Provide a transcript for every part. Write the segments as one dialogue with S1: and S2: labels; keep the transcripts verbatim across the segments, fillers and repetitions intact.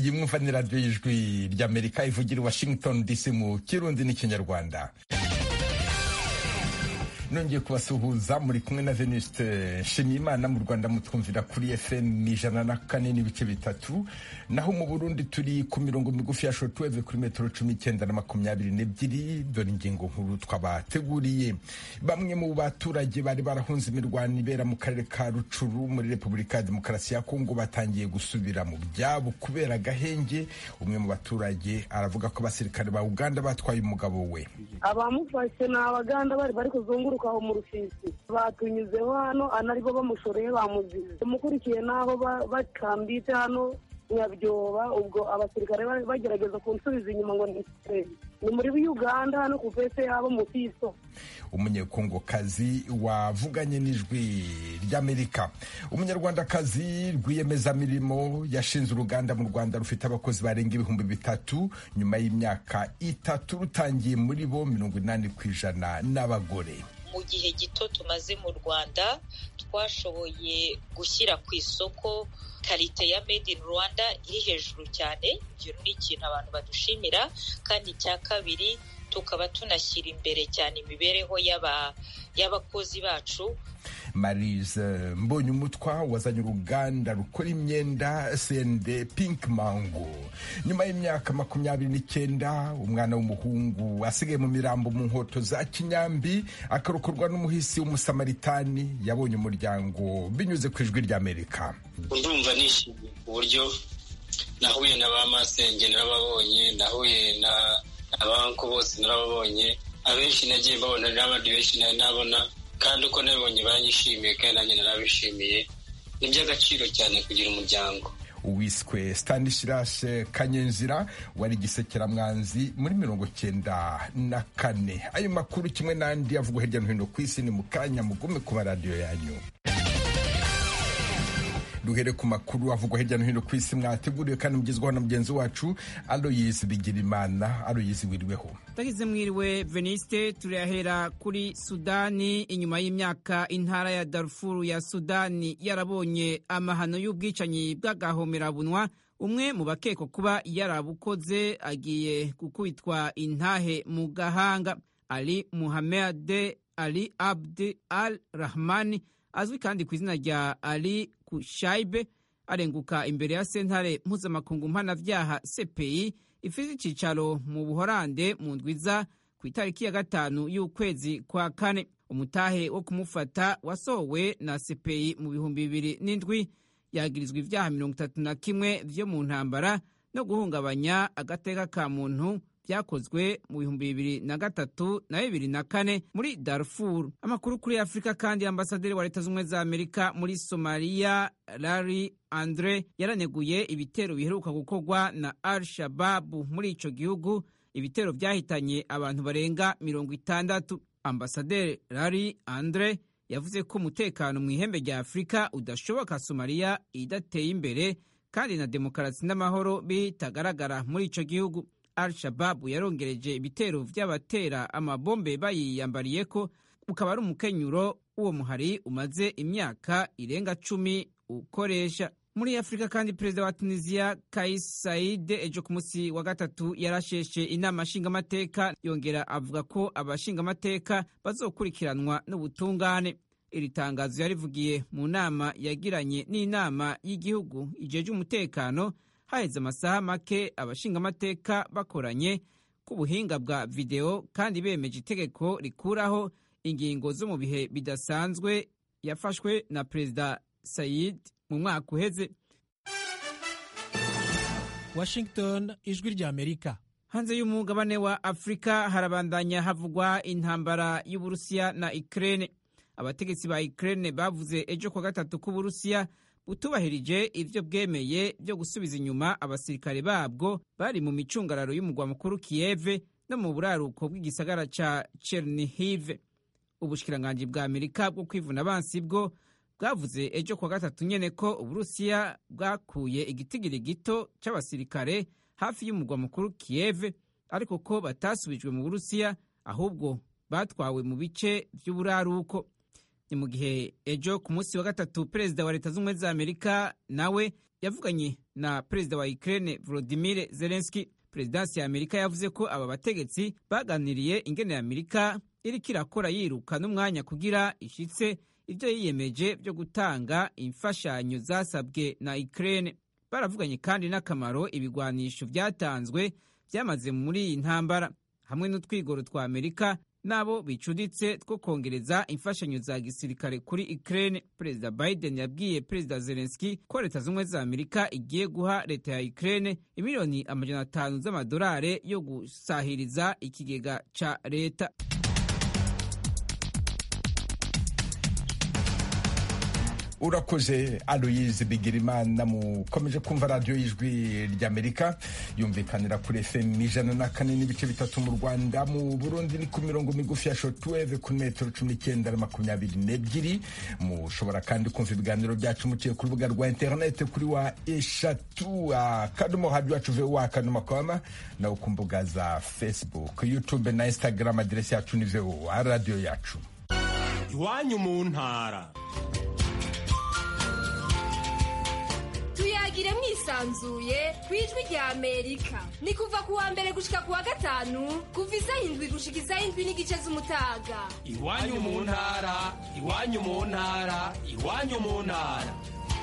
S1: iyi mwumva ni radiyo y'ijwi ry'Amerika ivugira i Washington D C mu Kirundi n'ikinyarwanda. Nongeye kubasuhuza muri kumwe na Venuste Nshimiyimana. Mu Rwanda mutwumvira kuri F M ijana na kane n'ibice bitatu, naho mu Burundi turi ku mirongo migufi ya shortwave kuri metero cumi n'icyenda na makumyabiri n'ebyiri. Dore ingingo nkuru twabateguriye. Bamwe mu baturage bari barahunze imirwano ibera mu karere ka Rucuru muri Repubulika ya Demokarasi ya Kongo batangiye gusubira mu byabo kubera agahenge. Umwe mu baturage aravuga ko abasirikare ba Uganda batwaye umugabo we.
S2: Abamufashe ni Abaganda bari bari kuzunguruka aho mu Rusisi, batunyuzeho hano anaribo bamushoreye bamuzize. Umukurikiye naho bakambitse hano Nyabyoba, ubwo abasirikare bagerageza kunsubiza inyuma ngo ni ni muri Uganda hano ku pese yabo mu Fiso.
S1: Umunyekongokazi wavuganye n'ijwi ry'Amerika. Umunyarwandakazi rwiyemezamirimo yashinze uruganda mu Rwanda rufite abakozi barenga ibihumbi bitatu nyuma y'imyaka itatu, rutangiye muri bo mirongo inani ku ijana n'abagore.
S3: Mu gihe gito tumaze mu Rwanda twashoboye gushyira ku isoko karite ya made in Rwanda iri hejuru cyane. Ibyo ni ikintu abantu badushimira, kandi icya kabiri tukaba tunashyira imbere cyane imibereho y'aba y'abakozi bacu.
S1: Marise Mbonyumutwa wazanye uruganda rukora imyenda S N D Pink Mango. Nyuma y'imyaka makumyabiri n'icyenda umwana w'umuhungu asigaye mu mirambo mu nkoto za Kinyambi akarokorwa n'umuhisi w'umusamaritani yabonye umuryango binyuze ku ijwi ry'Amerika.
S4: Ndumva nishimiye uburyo nahuye na ba masenge narababonye, nahuye na abanko bose narababonye, abenshi nagiye babona n'abandi benshi nabona, kandi uko nabonye banyishimiye kandi nanjye narabishimiye. Ni by'agaciro cyane kugira umuryango.
S1: Uwiswe Stanislas Kanyenzira wari gisekeramwanzi muri mirongo cyenda na kane. Ayo makuru kimwe n'andi avugwa hirya no hino ku isi ni mu kanya, mugume ku maradiyo yanyu. Duhere ku makuru avugwa hirya no hino ku isi mwateguriwe kandi mugezwaho na mugenzi wacu Aloyse Bigirimana. Aloyse, wiriweho?
S5: Tagize mwiriwe Veniste. Turahera kuri Sudani. Inyuma y'imyaka intara ya Darfur ya Sudani yarabonye amahano y'ubwicanyi bw'agahomerabunwa, umwe mu bakekwa kuba yarabukoze agiye gukubitwa intahe mu gahanga. Ali Muhammad Ali Abdi Al Rahmani, azwi kandi ku izina rya Ali Kushaibe, arenguka imbere ya sentare mpuzamakungu mpanavyaha C P I ifise icicaro mu Buholande mu ndwiza ku itariki ya gatanu y'ukwezi kwa kane. Umutahe wo kumufata wasohowe na C P I mu bihumbi bibiri n'indwi. Yagirizwa ivyaha mirongo itatu na kimwe vyo mu ntambara no guhungabanya agateka ka muntu byakozwe mu bihumbi bibiri na gatatu na bibiri na kane muri Darfur. Amakuru kuri Afrika kandi, ambasaderi wa Leta z'Ubumwe za Amerika muri Somalia Larry Andre yaraneguye ibitero biheruka gukorwa na Al-Shabaab muri ico gihugu, ibitero byahitanye abantu barenga mirongo itandatu. Ambasaderi Larry Andre yavuze ko umutekano mu ihembe rya Afrika udashoboka Somalia idateye imbere kandi na demokarasi n'amahoro bitagaragara muri ico gihugu. Al-Shabaab yarongereje ibitero vy'abatera amabombe bayiyambariye ko ukaba ari umukenyuro uwo muhari umaze imyaka irenga cumi ukoresha. Muri Afrika kandi, perezida wa Tunisia Kais Saied ejo ku musi wa gatatu yarasheshe inama nshingamateka, yongera avuga ko abashingamateka bazokurikiranwa n'ubutungane. Iri tangazo yarivugiye mu nama yagiranye n'inama y'igihugu ijeje umutekano haheze amasaha make abashingamateka bakoranye ku buhinga bwa video kandi bemeje itegeko rikuraho ingingo zo mu bihe bidasanzwe yafashwe na perezida Said mu mwaka uheze.
S6: Washington, ijwi rya Amerika.
S5: Hanze y'umugabane wa Afrika harabandanya havugwa intambara y'Uburusiya na Ukraine. Abategetsi ba Ukraine bavuze ejo kwa gatatu ko Uburusiya butubahirije ivyo bwemeye byo gusubiza inyuma abasirikare babwo bari mu micungararo y'umugwa mukuru Kiev no mu buraruko bw'igisagara ca Chernihiv. Ubushikiranganje bwa Amerika bwo kwivuna abansi bwo bwavuze ejo kwa gatatu nyene ko Uburusiya bwakuye igitigiri gito c'abasirikare hafi y'umugwa mukuru Kiev, ariko ko batasubijwe mu Burusiya ahubwo batwawe mu bice vy'uburaruko. ni mu gihe ejo ku munsi wa gatatu perezida wa leta z'ubumwe za Amerika nawe yavuganye na perezida wa Ukraine Volodymyr Zelensky. Perezidansi ya Amerika yavuze ko aba bategetsi baganiriye ingene Amerika iriko irakora yiruka n'umwanya kugira ishitse ivyo yiyemeje byo gutanga imfashanyo zasabwe na Ukraine. Baravuganye kandi n'akamaro ibigwanisho vyatanzwe vyamaze muri iyi ntambara hamwe n'utwigoro twa Amerika nabo bicuditse two kongereza imfashanyo za gisirikare kuri Ukraine. Perezida Biden yabwiye Perezida Zelensky ko leta z'ubumwe za Amerika igiye guha leta ya Ukraine imiliyoni amajana atanu z'amadolari yo gusahiriza ikigega ca leta.
S1: Urakoze Aloyize Bigirimana. Mukomeje kumva radio y'Ijwi ry'Amerika yumvikanira kuri F M ijana na kane n'ibice bitatu mu Rwanda. Mu Burundi ni ku mirongo migufi ya shortwave ku metero cumi n'icyenda na makumyabiri n'ebyiri. Mushobora kandi kumva ibiganiro byacu muciye ku rubuga rwa internet kuri wa eshatu akadomo radio yacu voa akadomo com na ku mbuga za Facebook, YouTube na Instagram. Aderesi yacu ni voa radio yacu.
S7: Iwanyu mu ntara.
S8: Tuyagire mwisanzuye kwijwi rya Amerika. Ni kuva kuwa mbere gushika kuwa gatanu kuva isaha indwi gushika isaha indwi n'igice z'umutaga.
S7: Iwanyu mu ntara, iwanyu mu ntara, iwanyu mu ntara.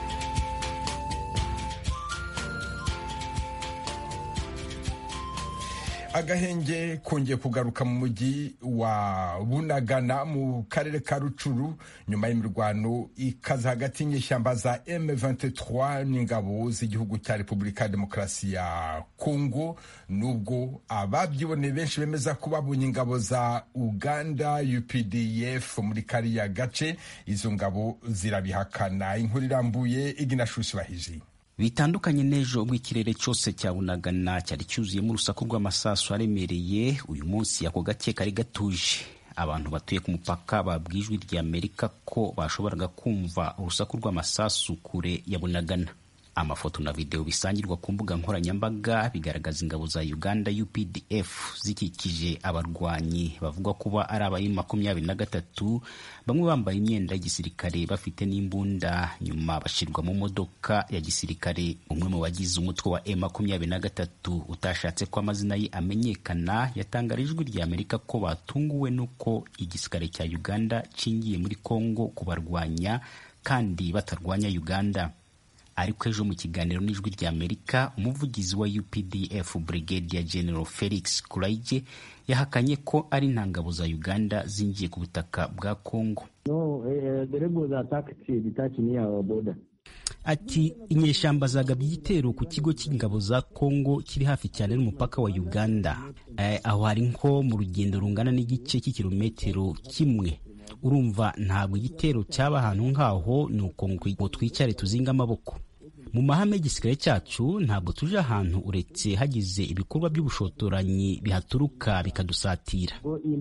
S1: Agahenge kongeye kugaruka mu mujyi wa Bunagana mu karere ka Rucuru nyuma y'imirwano ikaza hagati y'inyeshyamba za M vingt-trois n'ingabo z'igihugu cya Repubulika ya Demokarasi ya Kongo. Nubwo ababyiboneye benshi bemeza ko babonye ingabo za Uganda U P D F muri kariya gace, izo ngabo zirabihakana. Inkuru irambuye Iginashusi Bahiji.
S9: Bitandukanye n'ejo ubwo ikirere cyose cya Bunagana cyari cyuzuyemo urusaku rw'amasasu aremereye, uyu munsi ako gake kari gatuje. Abantu batuye ku mupaka babwijwe rya Amerika ko bashoboraga kumva urusaku rw'amasasu kure ya Bunagana. Amafoto na video bisangirwa ku mbuga nkoranyambaga bigaragaza ingabo za Uganda U P D F zikikije abarwanyi bavugwa kuba ari abayi makumyabiri na gatatu, bamwe bambaye imyenda y'igisirikare bafite n'imbunda, nyuma bashirwa mu modoka ya gisirikare. Umwe mu bagize umutwe wa M makumyabiri na gatatu utashatse ko amazina ye amenyekana yatangarijwe rya Amerika ko batunguwe nuko igisirikare cya Uganda cingiye muri Kongo kubarwanya kandi batarwanya Uganda. Ariko ejo mu kiganiro n'Ijwi rya Amerika, umuvugizi wa U P D F Brigadier General Felix Kulaije yahakanye ko ari intangabo za Uganda zingiye ku butaka bwa Kongo.
S10: No, uh, the rebels attacked detached near our border.
S9: Ati inyeshyamba zagabye igitero ku kigo cy'ingabo za Kongo kiri hafi cyane n'umupaka wa Uganda. Eh, aho hari nko mu rugendo rungana n'igice cy'ikilometero kimwe. Urumva ntabwo igitero cyaba ahantu ngaho nuko ngo twicare tuzinga amaboko. Mu mahame y'igisirikare cyacu ntabwo tuje ahantu uretse hagize ibikorwa by'ubushotoranyi bihaturuka bikadusatira.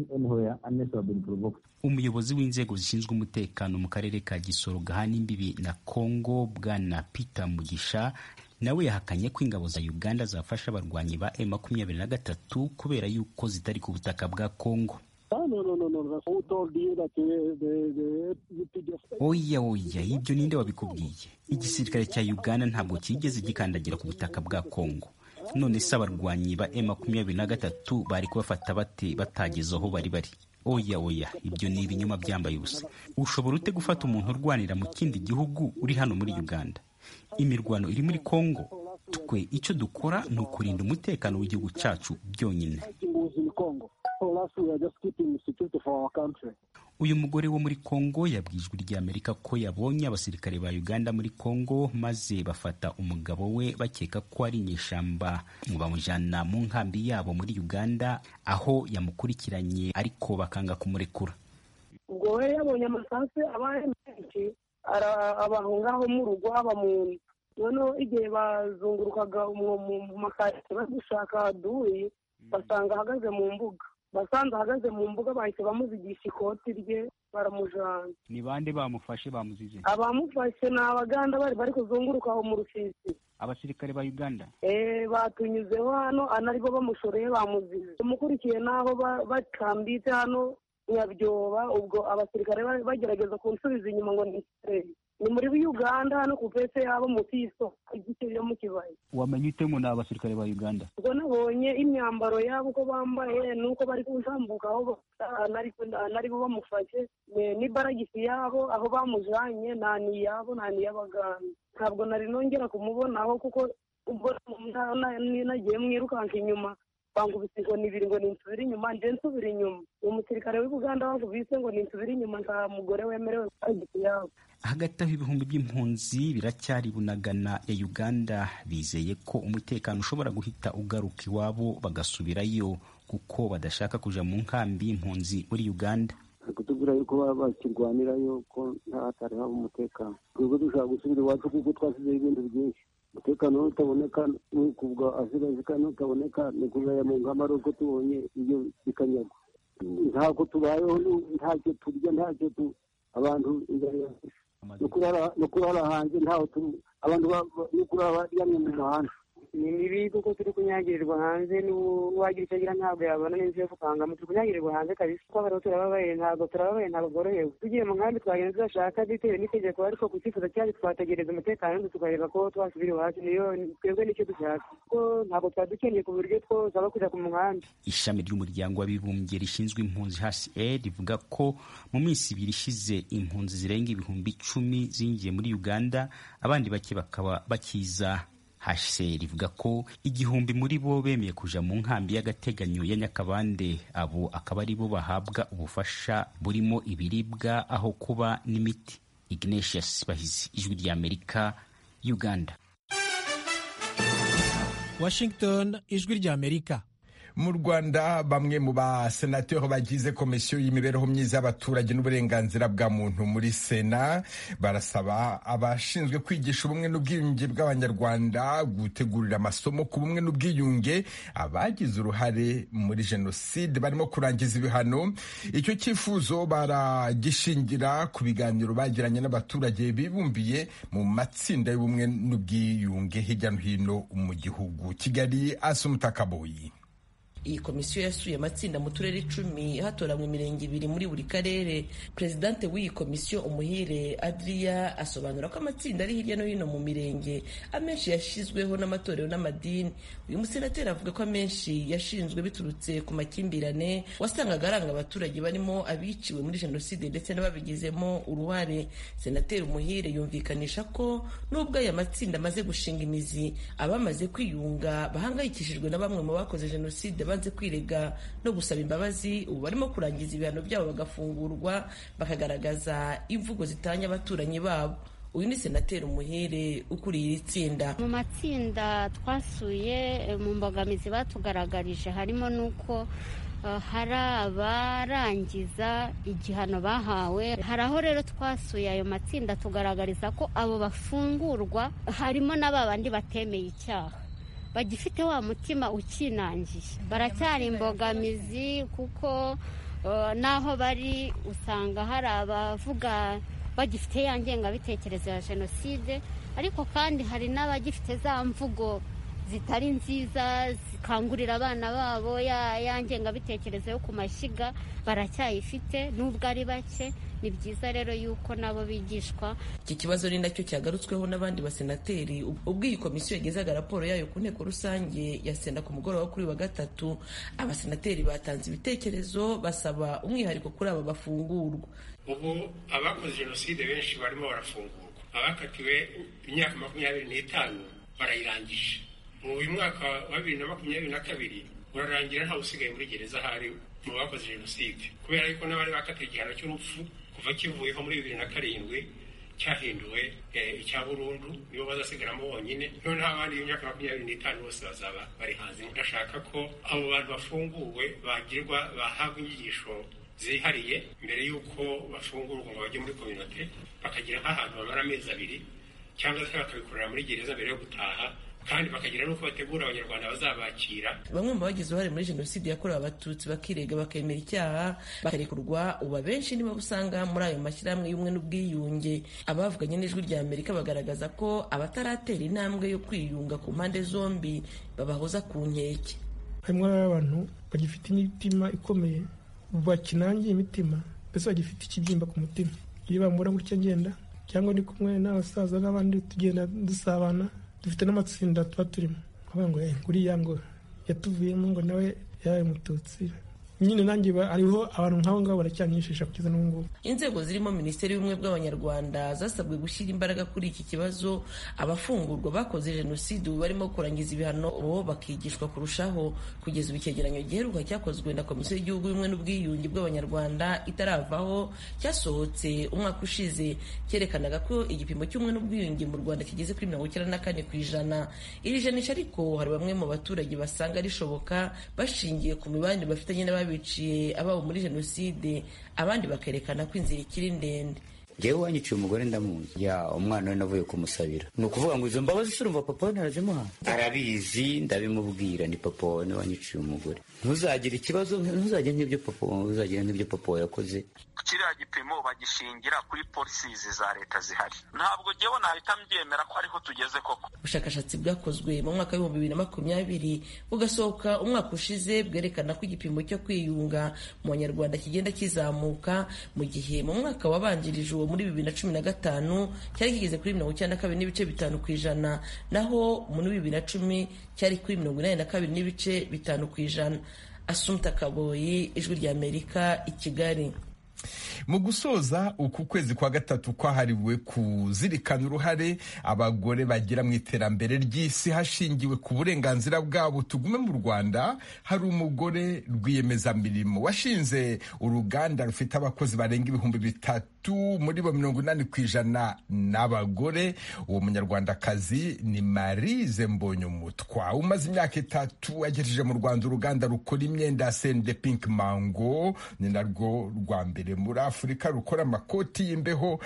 S9: Umuyobozi w'inzego zishinzwe umutekano mu karere ka Gisoro gahana imbibi na Kongo, Bwana Peter Mugisha, nawe yahakanye ko ingabo za Uganda zafasha abarwanyi ba M makumyabiri na gatatu kubera yuko zitari ku butaka bwa Kongo. Oya oya, ibyo ninde wabikubwiye? Igisirikare cya Uganda ntabwo kigeze gikandagira ku butaka bwa Kongo. None se abarwanyi ba M makumyabiri na gatatu bari kubafata bate batageze aho bari bari? Oya oya, ibyo ni ibinyoma byambaye ubusa. Ushobora ute gufata umuntu urwanira mu kindi gihugu uri hano muri Uganda? Imirwano iri muri Kongo. Twe icyo dukora ni ukurinda umutekano w'igihugu cyacu byonyine. Uyu mugore wo muri Kongo yabwijwe rya Amerika ko yabonye abasirikare ba Uganda muri Kongo maze bafata umugabo we bakeka ko ari inyeshyamba, bamujyana mu nkambi yabo muri Uganda aho yamukurikiranye ariko bakanga kumurekura.
S2: Ubwo we yabonye amasasu abaye menshi abahungaho mu rugo aba mu noneho igihe bazungurukaga mu makaritsiye badushaka duyi basanga ahagaze mu mbuga. Basanze ahagaze mu mbuga bahise bamuzigisha ikoti rye baramujana.
S9: Ni bande bamufashe bamuzize?
S2: Abamufashe ni Abaganda bari bari kuzunguruka aho mu Rusisi.
S9: Abasirikare ba Uganda?
S2: Eh, batunyuzeho hano anaribo bamushoreye bamuzize. Umukurikiye naho bakambitse hano nyabyoba ubwo abasirikare bagerageza kunsubiza inyuma ngo ni ni muri Uganda hano ku pese yabo mu kiso igice yo mu kibaya.
S9: Wamenye ute ngo ni abasirikare ba Uganda?
S2: Ubwo nabonye imyambaro yabo ko bambaye nuko bari kutambuka aho nari nari bo bamufashe ni baragisi yabo aho bamujanye nani yabo nani y'abaganda. Ntabwo nari nongera kumubonaho kuko ubwo nagiye mwirukanka inyuma bangubise ngo nibiri ngo ninsubira inyuma nje nsubira inyuma. Umusirikare w'i Uganda wangubise ngo ninsubira inyuma nta mugore wemerewe baragisi yabo.
S9: Hagati aho ibihumbi by'impunzi biracyari Bunagana ya Uganda bizeye ko umutekano ushobora guhita ugaruka iwabo bagasubirayo kuko badashaka kuja mu nkambi y'impunzi muri Uganda.
S10: Kutubwira yuko bakirwanirayo ko nta hatari haba umutekano. Twebwe dushaka gusubira iwacu kuko twasize ibintu byinshi. Umutekano utaboneka n'ukubwa azirazika n'utaboneka ni kuzaya mu nkamaro uko tubonye iyo bikanyagwa. Ntabwo tubayeho ntacyo turya ntacyo tu abantu imbere no kurara hanze ntaho abantu no kurara yamwe mu mahanga ni mibi kuko turi kunyagirirwa hanze n'uwagira icyo agira ntabwo yabona n'inzu yo gupangamo turi kunyagirirwa hanze kabisa kuko abariho turababaye ntabwo turababaye ntabwo bworohewe tugiye mu nkambi twagenda tugashaka bitewe n'itegeko ariko ku cyifuzo cyacu twategereza umutekano tukareba ko twasubira iwacu niyo twebwe nicyo dushaka kuko ntabwo twari dukeneye ku buryo twosaba kujya ku muhanda.
S9: Ishami ry'umuryango w'abibumbye rishinzwe impunzi H C R rivuga ko mu minsi ibiri ishize impunzi zirenga ibihumbi icumi zinjiye muri Uganda abandi bake bakaba bakiza. H C R rivuga ko igihumbi muri bo bemeye kuja mu nkambi y'agateganyo ya Nyakabande, abo akaba ari bo bahabwa ubufasha burimo ibiribwa aho kuba n'imiti. Ignatius Bahizi, Ijwi ry'Amerika, Uganda.
S6: Washington, Ijwi ry'Amerika.
S1: Mu Rwanda bamwe mu basenateri bagize komisiyo y'imibereho myiza y'abaturage n'uburenganzira bwa muntu muri Sena barasaba abashinzwe kwigisha ubumwe n'ubwiyunge bw'Abanyarwanda gutegurira amasomo ku bumwe n'ubwiyunge abagize uruhare muri jenoside barimo kurangiza ibihano. Icyo cyifuzo baragishingira ku biganiro bagiranye n'abaturage bibumbiye mu matsinda y'ubumwe n'ubwiyunge hirya no hino mu gihugu. Kigali, Asumutakaboyi.
S11: Iyi komisiyo yasuye amatsinda mu turere icumi hatoranywa imirenge ibiri muri buri karere. Presidente w'iyi komisiyo Umuhire Adria asobanura ko amatsinda ari hirya no hino mu mirenge amenshi yashizweho n'amatorero n'amadini. Uyu musenateri avuga ko amenshi yashinzwe biturutse ku makimbirane wasangaga aranga abaturage barimo abiciwe muri jenoside ndetse n'ababigizemo uruhare. Senateri Umuhire yumvikanisha ko nubwo aya matsinda amaze gushinga imizi abamaze kwiyunga bahangayikishijwe na bamwe mu bakoze jenoside banze kwirega no gusaba imbabazi ubu barimo kurangiza ibihano byabo bagafungurwa bakagaragaza imvugo zitanya abaturanyi babo. Uyu ni Senateri Umuhire ukuriye iri tsinda.
S12: Mu matsinda twasuye mu mbogamizi batugaragarije harimo nuko uh, hari abarangiza igihano bahawe. Hari aho rero twasuye ayo matsinda tugaragariza ko abo bafungurwa harimo n'ababandi batemeye icyaha bagifite wa mutima ukinangiye. Baracyari imbogamizi kuko uh, naho bari usanga hari abavuga bagifite ya ngengabitekerezo ya jenoside ariko kandi hari n'abagifite za mvugo zitari nziza zikangurira abana babo ya, ya ngengabitekerezo yo ku mashyiga baracyayifite nubwo ari bake. Ni byiza rero yuko nabo bigishwa.
S11: Iki kibazo ni nacyo cyagarutsweho n'abandi basenateri ubwo iyi komisiyo yagezaga raporo yayo ku nteko rusange ya Sena ku mugoroba kuri wa gatatu. Abasenateri batanze ibitekerezo basaba umwihariko kuri aba bafungurwa.
S13: Ubu abakoze jenoside benshi barimo barafungurwa, abakatiwe imyaka makumyabiri n'itanu barayirangije. Mu uyu mwaka wa bibiri na makumyabiri na kabiri urarangira ntawe usigaye muri gereza hari mu bakoze jenoside, kubera yuko n'abari bakatiwe igihano cy'urupfu kuva kivuyeho muri bibiri na karindwi cyahinduwe icya burundu nibo bazasigaramo bonyine. Noneho abandi b'imyaka makumyabiri n'itanu bose bazaba bari hanze. Ndashaka ko abo bantu bafunguwe bagirwa bahabwa inyigisho zihariye mbere y'uko bafungurwa ngo bajye muri kominote, bakagira nk'ahantu bamara amezi abiri cyangwa se bakabikorera muri gereza mbere yo gutaha, kandi bakagira n'uko bategura abanyarwanda bazabakira.
S11: Bamwe mu bagize uruhare muri jenoside yakorewe abatutsi bakirega bakemera icyaha bakarekurwa, ubu abenshi nibo usanga muri ayo mashyirahamwe y'ubumwe n'ubwiyunge. Abavuganye n'Ijwi ry'Amerika bagaragaza ko abataratera intambwe yo kwiyunga ku mpande zombi babahoza ku nkeke.
S14: Harimo abantu bagifite imitima ikomeye bakinangiye imitima mbese bagifite ikibyimba ku mutima. Iyo bambura gutya ngenda cyangwa ndi kumwe n'abasaza n'abandi tugenda dusabana, dufite n'amatsinda tuba turimo, bavuga ngo nguriya ngo yatuvuyemo ngo nawe yabaye Umututsi. Nyine nanjye hariho abantu nk'abo ngabo baracyanyishisha kugeza n'ubu ngubu.
S11: Inzego zirimo Minisiteri y'Ubumwe bw'Abanyarwanda zasabwe gushyira imbaraga kuri iki kibazo. Abafungurwa bakoze jenoside ubu barimo kurangiza ibihano bo bakigishwa kurushaho. Kugeza ubu icyegeranyo giheruka cyakozwe na Komisiyo y'Igihugu y'Ubumwe n'Ubwiyunge bw'Abanyarwanda itaravaho cyasohotse umwaka ushize cyerekanaga ko igipimo cy'ubumwe n'ubwiyunge mu Rwanda kigeze kuri mirongo icyenda na kane ku ijana. Iri janisha ariko hari bamwe mu baturage basanga rishoboka bashingiye ku mibanire bafitanye n'abandi biciye ababo muri jenoside, abandi bakerekana ko inzira ikiri ndende.
S15: Jewe wanyiciye umugore ndamuzi, ya umwana we navuye kumusabira. Ni ukuvuga ngo izo mbabazi surumva papa we narazimuha, arabizi ndabimubwira, ni papa we wanyiciye umugore. Ntuzagira ikibazo, ntuzajya nk'ibyo papa uzagira nk'ibyo papa yakoze.
S16: Kiriya gipimo bagishingira kuri polisizi za leta zihari. Ntabwo jewe nahita mbyemera ko ariho tugeze koko.
S11: Ubushakashatsi bwakozwe mu mwaka w'ibihumbi bibiri na makumyabiri bugasohoka umwaka ushize bwerekana ko igipimo cyo kwiyunga mu Banyarwanda kigenda kizamuka, mu gihe mu mwaka wabanjirije uwo muri bibiri na cumi na gatanu cyari kigeze kuri mirongo icyenda na kabiri n'ibice bitanu ku ijana, naho muri bibiri na cumi cyari kuri mirongo inani na kabiri n'ibice bitanu ku ijana. Assumpta Kaboyi, Ijwi ry'Amerika, i Kigali.
S1: Mu gusoza uku kwezi kwa gatatu kwahariwe kuzirikana uruhare abagore bagira mu iterambere ry'isi hashingiwe ku burenganzira bwabo, tugume mu Rwanda. Hari umugore rwiyemezamirimo washinze uruganda rufite abakozi barenga ibihumbi bitatu, muri bo mirongo inani ku ijana n'abagore. Uwo munyarwandakazi ni Maryse Mbonyumutwa, umaze imyaka itatu agejeje mu Rwanda uruganda rukora imyenda ya Sende Pink Mango, ni narwo rwa mbere muri Afurika rukora amakoti y'imbeho.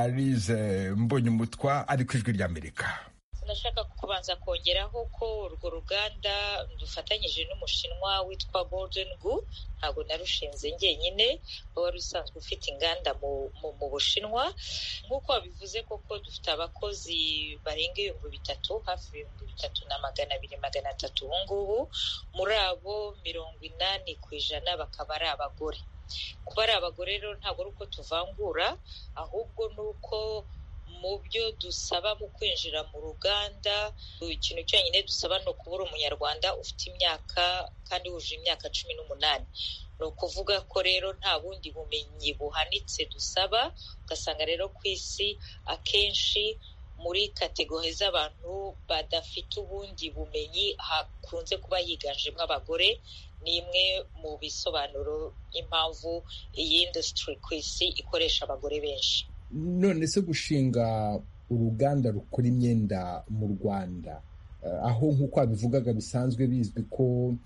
S1: Maryse Mbonyumutwa ari ku Ijwi ry'Amerika.
S3: Ndashaka kubanza kongeraho ko urwo ruganda dufatanyije n'umushinwa witwa Golden Gu, ntabwo narushinze njyenyine, wari usanzwe ufite inganda mu, mu, mu Bushinwa. Nk'uko wabivuze koko dufite abakozi barenga ibihumbi bitatu, hafi ibihumbi bitatu na magana abiri magana atatu ubu ngubu. Muri abo mirongo inani ku ijana bakaba ari abagore. Kuba ari abagore rero ntabwo ari uko tuvangura, ahubwo ni uko mu byo dusaba mu kwinjira mu ruganda, ikintu cyonyine dusaba ni ukuba uri umunyarwanda ufite imyaka kandi wujuje imyaka cumi n'umunani. Ni ukuvuga ko rero nta bundi bumenyi buhanitse dusaba. Ugasanga rero ku isi akenshi muri kategori z'abantu badafite ubundi bumenyi hakunze kuba higanjemo abagore. Ni imwe mu bisobanuro impamvu iyi industry ku isi ikoresha abagore benshi.
S1: None se gushinga uruganda rukora imyenda mu Rwanda, aho nk'uko abivugaga bisanzwe bizwi ko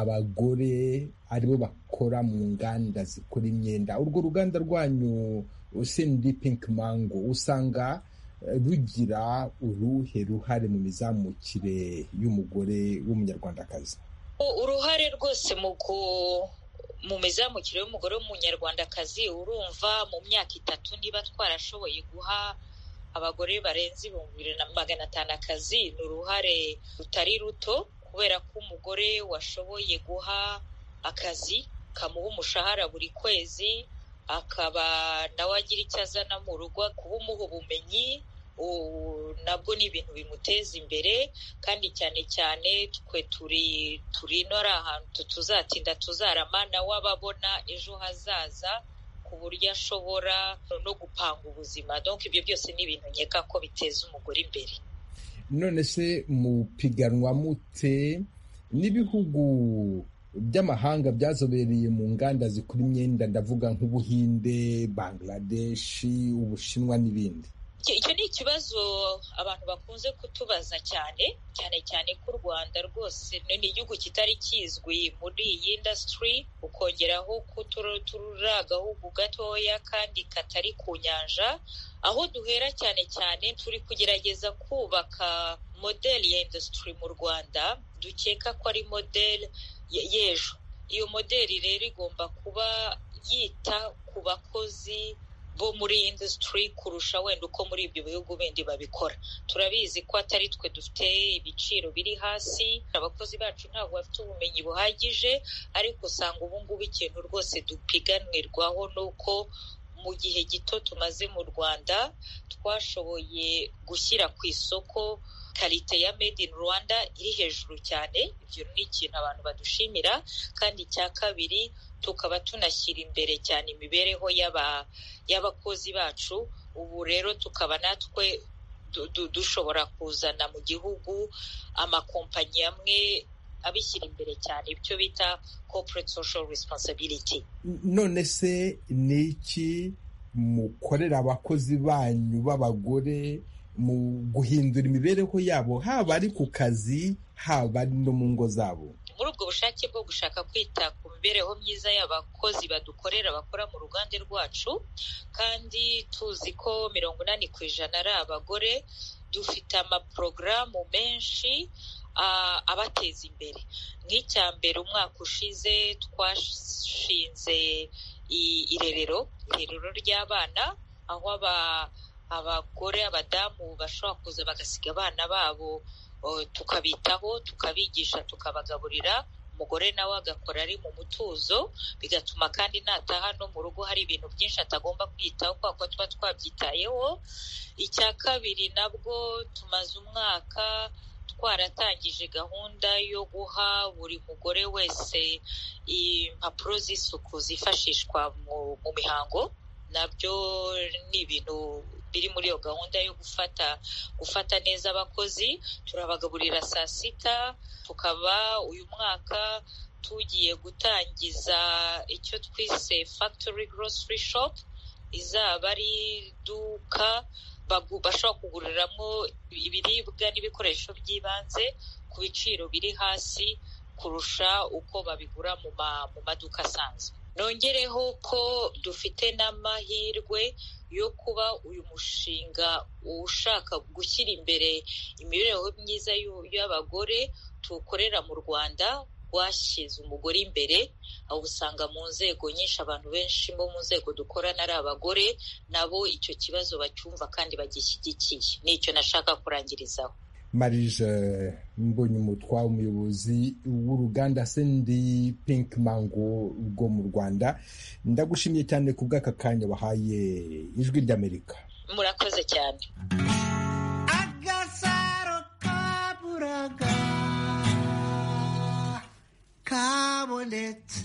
S1: abagore aribo bakora mu nganda zikora imyenda, urwo ruganda rwanyu Sende Pink Mango usanga rugira uruhe ruhare mu mizamukire y'umugore w'umunyarwandakazi?
S3: Uruhare rwose mu ku mu mizamukire y'umugore w'umunyarwandakazi, urumva mu myaka itatu niba twarashoboye guha abagore barenze ibihumbi bibiri na magana atanu akazi, ni uruhare rutari ruto, kubera ko umugore washoboye guha akazi kamuha umushahara buri kwezi, akaba nawe agira icyo azana mu rugo, kuba umuha ubumenyi nabwo ni ibintu bimuteza imbere. Kandi cyane cyane twe turi turi no ari ahantu tuzatinda tuzarama, nawe ababona ejo hazaza ku buryo ashobora no gupanga ubuzima. Donc ibyo byose ni ibintu nkeka ko biteza umugore imbere.
S1: None se mupiganwa mute n'ibihugu by'amahanga byazobereye mu nganda zikora imyenda, ndavuga nk'Ubuhinde, Bangladesh, Ubushinwa n'ibindi?
S3: Icyo ni ikibazo abantu bakunze kutubaza cyane cyane cyane ko u Rwanda rwose ni igihugu kitari kizwi muri iyi industry, ukongeraho ko turi agahugu gatoya kandi katari ku nyanja. Aho duhera cyane cyane turi kugerageza kubaka modeli ya industry mu Rwanda, dukeka ko ari modeli y'ejo. Iyo modeli rero igomba kuba yita ku bakozi bo muri industry kurusha wenda uko muri ibyo bihugu bindi babikora. Turabizi ko atari twe dufite ibiciro biri hasi, abakozi bacu ntabwo bafite ubumenyi buhagije, ariko usanga ubu ngubu ikintu rwose dupiganirwaho nuko mu gihe gito tumaze mu Rwanda twashoboye gushyira ku isoko karite ya made in Rwanda iri hejuru cyane. Ibyo ni ikintu abantu badushimira, kandi icya kabiri tukaba tunashyira imbere cyane imibereho y'aba y'abakozi bacu. Ubu rero tukaba natwe dushobora kuzana mu gihugu amakompanyi amwe abishyira imbere cyane, ibyo bita corporate social responsibility.
S1: None se ni iki mukorera abakozi banyu b'abagore mu guhindura imibereho yabo, haba ari ku kazi haba ari no mu ngo zabo?
S3: Muri ubwo bushake bwo gushaka kwita ku mibereho myiza y'abakozi badukorera bakora mu ruganda rwacu, kandi tuzi ko mirongo inani ku ijana ari abagore, dufite amaporogaramu menshi uh, abateza imbere. Nk'icya mbere umwaka ushize twashinze irerero irerero ry'abana, aho aba abagore abadamu bashobora kuza bagasiga abana babo, tukabitaho tukabigisha tukabagaburira, umugore nawe agakora ari mu mutuzo, bigatuma kandi nataha no mu rugo hari ibintu byinshi atagomba kwitaho kuko tuba twabyitayeho. Icya kabiri nabwo tumaze umwaka twaratangije gahunda yo guha buri mugore wese impapuro z'isuku zifashishwa mu, mu mihango. Nabyo ni ibintu biri muri iyo gahunda yo gufata gufata neza abakozi. Turabagaburira saa sita, tukaba uyu mwaka tugiye gutangiza icyo twise factory grocery shop, izaba ari iduka bashobora kuguriramo ibiribwa n'ibikoresho by'ibanze ku biciro biri hasi kurusha uko babigura mu maduka asanzwe. Nongereho ko dufite n'amahirwe yo kuba uyu mushinga ushaka gushyira imbere imibereho myiza y'abagore tuwukorera mu Rwanda, washyize umugore imbere. Aho usanga mu nzego nyinshi abantu benshi bo mu nzego dukorana ari abagore, nabo icyo kibazo bacyumva kandi bagishyigikiye. Nicyo nashaka kurangirizaho.
S1: Marije Mbonyumutwa, umuyobozi w'uruganda Sendi Pink Mango rwo mu Rwanda, ndagushimiye cyane ku bw'aka kanya wahaye Ijwi ry'Amerika.
S3: Murakoze cyane.
S17: Agasaro kaburaga kabonetse.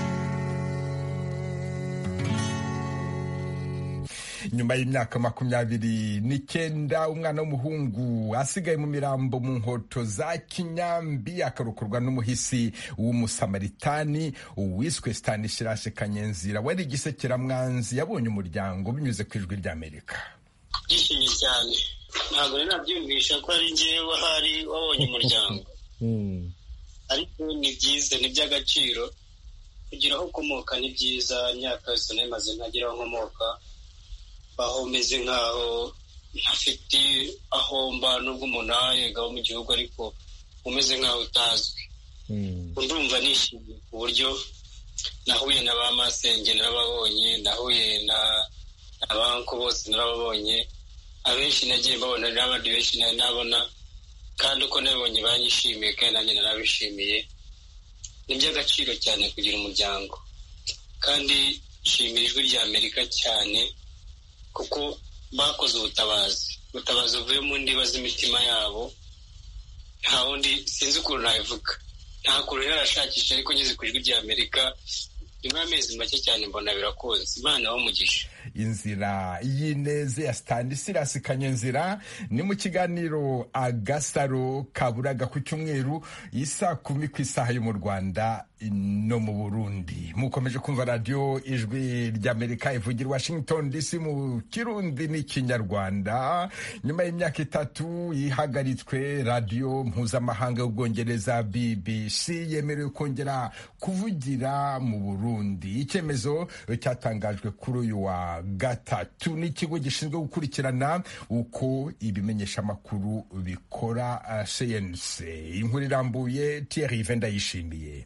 S1: Nyuma y'imyaka makumyabiri n'icyenda umwana w'umuhungu asigaye mu mirambo mu nkoto za Kinyambi akarokorwa n'umuhisi w'umusamaritani wiswe Stanislas Kanyenzira wari igisekeramwanzi yabonye umuryango binyuze ku Ijwi ry'Amerika.
S4: Yishimye cyane, ntabwo rero nabyumvisha ko ari njyewe ahari wabonye umuryango. Ariko ni byiza, ni by'agaciro kugira aho ukomoka. Ni byiza, imyaka yose namaze ntagira aho nkomoka, aho meze nk'aho ntafite aho mba, nubwo umuntu ayegaho mu gihugu ariko umeze nk'aho utazwi. Ndumva nishimiye ku buryo nahuye na ba masenge narababonye, nahuye na abanko bose narababonye, abenshi nagiye mbabona n'abandi benshi nari nabona, kandi uko nabibonye banyishimiye kandi nanjye narabishimiye. Ni by'agaciro cyane kugira umuryango, kandi nshimira Ijwi ry'Amerika cyane kuko bakoze ubutabazi ubutabazi buvuye mu ndiba z'imitima yabo. Nta wundi sinzi ukuntu nabivuga, nta kuntu yarashakisha, ariko ngeze ku Ijwi ry'Amerika nyuma y'amezi make cyane mbona birakunze. Imana bamugisha.
S1: Inzira y'ineze ya Stanislas Kanyenzira ni mu kiganiro Agasaro kaburaga ku cyumweru isa kumi ku isaha yo mu Rwanda no mu Burundi. Mukomeje kumva radio Ijwi ry'Amerika ivugira Washington D C mu Kirundi n'Ikinyarwanda. Nyuma y'imyaka itatu yihagaritswe, radio mpuzamahanga y'Ubwongereza B B C yemerewe kongera kuvugira mu Burundi. Icyemezo cyatangajwe kuri uyu wa gatatu n'ikigo gishinzwe gukurikirana uko ibimenyesha makuru bikora C N C. Inkuru irambuye Thierry Venda yishimiye.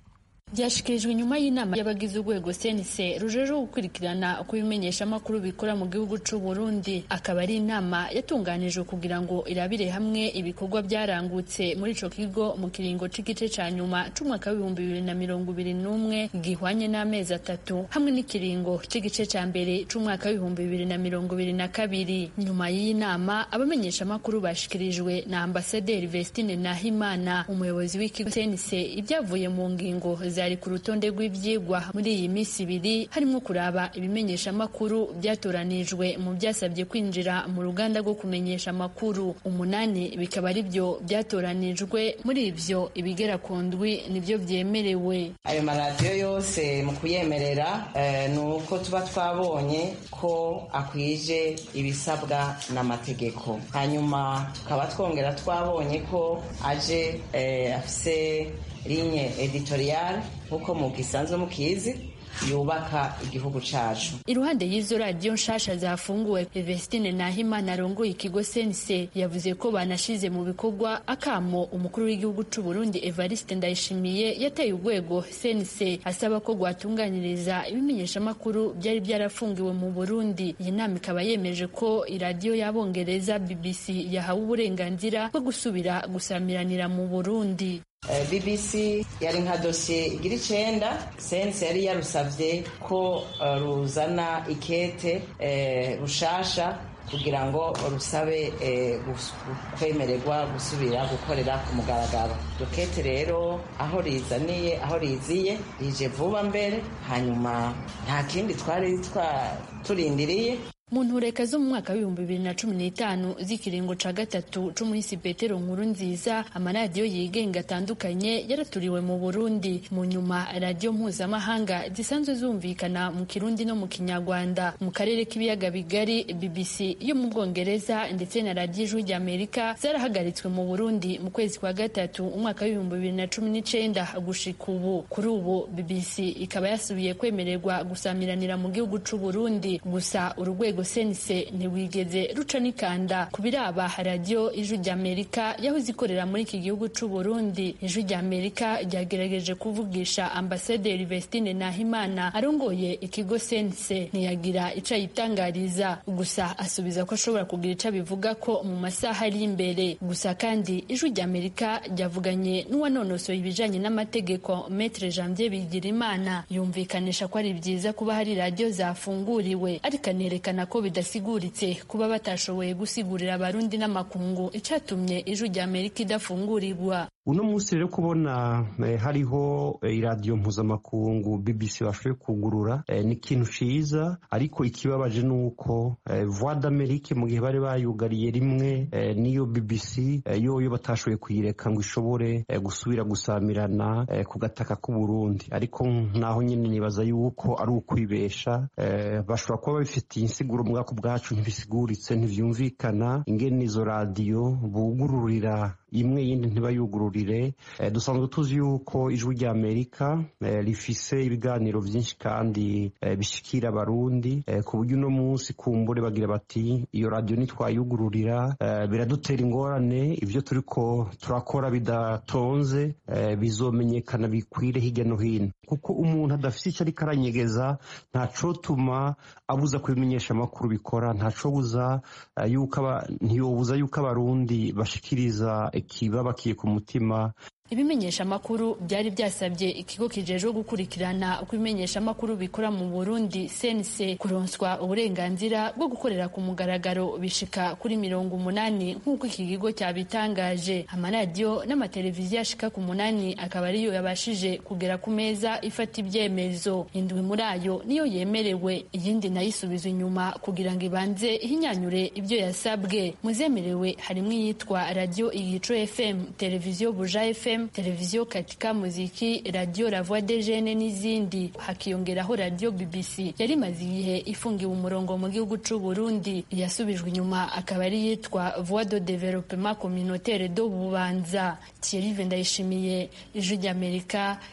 S18: byashikirijwe nyuma y'inama y'abagize urwego C N C rujeje gukurikirana uko ibimenyeshamakuru bikora mu gihugu c'u Burundi. Akaba ari inama yatunganijwe kugira ngo irabire hamwe ibikorwa byarangutse muri ico kigo mu kiringo c'igice ca nyuma c'umwaka w'ibihumbi bibiri na mirongo ibiri n'umwe gihwanye n'amezi atatu hamwe n'ikiringo c'igice ca mbere c'umwaka w'ibihumbi bibiri na mirongo ibiri na kabiri. Nyuma y'iyi nama abamenyeshamakuru bashikirijwe na Ambasaderi Vestine Nahimana, umuyobozi w'ikigo C N C, ibyavuye mu ngingo zari ku rutonde rw'ivyigwa muri iyi misi ibiri, harimo kuraba ibimenyesha amakuru byatoranijwe mu byasabye kwinjira mu ruganda rwo kumenyesha amakuru. Umunani bikaba ari byo byatoranijwe, muri ivyo ibigera ku ndwi nivyo vyemerewe.
S19: Ayo maradiyo yose mu kuyemerera eh, nuko tuba twabonye ko akwije ibisabwa n'amategeko, hanyuma tukaba twongera twabonye ko aje eh, afise ligne editoriale nkuko mu gisanzwe mukizi yubaka igihugu cacu.
S18: Iruhande y'izo radiyo nshasha zafunguwe, Vestine Nahimana arongoye ikigo C N C yavuze ko banashize mu bikorwa akamo umukuru w'igihugu c'u Burundi Evariste Ndayishimiye yateye urwego C N C asaba ko gwatunganyiriza ibimenyeshamakuru byari byarafungiwe mu Burundi. Iyi nama ikaba yemeje ko iradiyo y'abongereza B B C yahawe uburenganzira bwo gusubira gusamiranira mu Burundi.
S19: B B C yari nka dosiye igira icenda, C N C yari yarusavye ko uh, ruzana ikete uh, rushasha kugira ngo rusabe uh, kwemererwa gusubira gukorera ku mugaragaro. Dokete rero aho rizaniye aho riziye rije vuba mbere, hanyuma nta kindi twari turindiriye.
S18: Mu ntureka zo mu mwaka w'ibihumbi bibiri na cumi n'itanu z'ikiringo ca gatatu c'umuhisi Petero Nkurunziza, amaradiyo yigenga atandukanye yaraturiwe mu Burundi. Mu nyuma radiyo mpuzamahanga zisanzwe zumvikana mu Kirundi no mu Kinyarwanda mu karere k'ibiyaga bigari, B B C yo mu Bwongereza ndetse na radiyo Ijwi ry'Amerika zarahagaritswe mu Burundi mu kwezi kwa gatatu umwaka w'ibihumbi bibiri na cumi n'icenda gushika ubu. Kuri ubu B B C ikaba yasubiye kwemererwa gusamiranira mu gihugu c'u Burundi, gusa urugwego C N C ntiwigeze ruca n'ikanda ku biraba radiyo Ijwi ry'Amerika yahoze ikorera muri iki gihugu c'u Burundi. Ijwi ry'Amerika ryagerageje kuvugisha Ambasaderi Vestine Nahimana arongoye ikigo C N C, ntiyagira ico ayitangariza, gusa asubiza ko ashobora kugira ico abivuga ko mu masaha ari imbere. Gusa kandi Ijwi ry'Amerika ryavuganye n'uwanonosoye ibijanye n'amategeko Maître Janvier Bigirimana, yumvikanisha ko ari byiza kuba hari radiyo zafunguriwe, ariko anerekana ko bidasiguritse kuba batashoboye gusigurira abarundi n'amakungu icatumye Ijwi ry'Amerika idafungurirwa.
S20: Uno munsi rero kubona eh, hariho eh, iradiyo mpuzamakungu B B C bashoboye kugurura eh, ni ikintu ciza, ariko ikibabaje nuko eh, Voix d'Amerique mu gihe bari bayugariye rimwe eh, niyo B B C eh, yoyo batashoboye kuyireka ngo ishobore eh, gusubira gusamirana eh, ku gataka k'u Burundi. Ariko naho nyene nibaza yuko ari ukwibesha, eh, bashobora kuba babifitiye insiguro mu bwako bwacu ntibisiguritse, ntivyumvikana ingene izo radiyo bugururira imwe yindi ntibayugururire. Eh, dusanzwe tuzi yuko Ijwi ry'Amerika eh, rifise ibiganiro vyinshi kandi eh, bishikira abarundi eh, ku buryo uno munsi kumbure bagira bati iyo radiyo nitwayugururira eh, biradutera ingorane, ivyo turiko turakora bidatonze eh, bizomenyekana bikwire hirya no hino, kuko umuntu adafise ico ariko aranyegeza ntacotuma abuza kubimenyesha amakuru bikora, ntacobuza uh, yuko ntiyobuza yuko abarundi bashikiriza ikibabakiye ku mutima.
S18: Ibimenyesha makuru byari byasabye ikigo kijejwe gukurikirana uko ibimenyesha makuru bikora mu Burundi C N C kuronswa uburenganzira bwo gukorera ku mugaragaro bishika kuri mirongo umunani nk'uko iki kigo cyabitangaje. Amaradiyo n'amateleviziyo ashika ku munani akaba ariyo yabashije kugera ku meza ifata ibyemezo. Indwi muri ayo niyo yemerewe, iyindi nayisubiza inyuma kugira ngo ibanze ihinyanyure ibyo yasabwe. Muzemerewe harimo iyitwa Radio Igico F M, Televiziyo Buja F M, Televiziyo Katika Muziki, Radio La Voix des Jeunes n'izindi. Hakiyongeraho Radio B B C yari maze igihe ifungiwe umurongo mu gihugu c'u Burundi, yasubijwe inyuma akaba ari yitwa Voix de Développement Communautaire do Bubanza. Thierry Vendayishimiye, Ijwi ry'Amerika,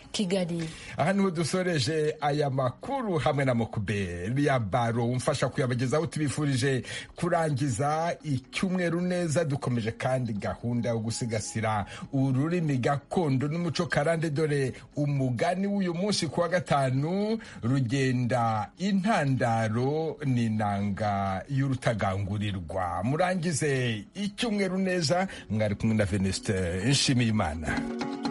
S18: Kigali.
S1: Aha niho dusoreje aya makuru hamwe na Mokuberi ya Baro umfasha kuyabagezaho. Tubifurije kurangiza icyumweru neza. Dukomeje kandi gahunda yo gusigasira ururimi gakondo n'umuco karande. Dore umugani w'uyu munsi kuwa gatanu: rugenda intandaro n'inanga y'urutagangurirwa. Murangize icyumweru neza. Mwari kumwe na Venuste Nshimiyimana.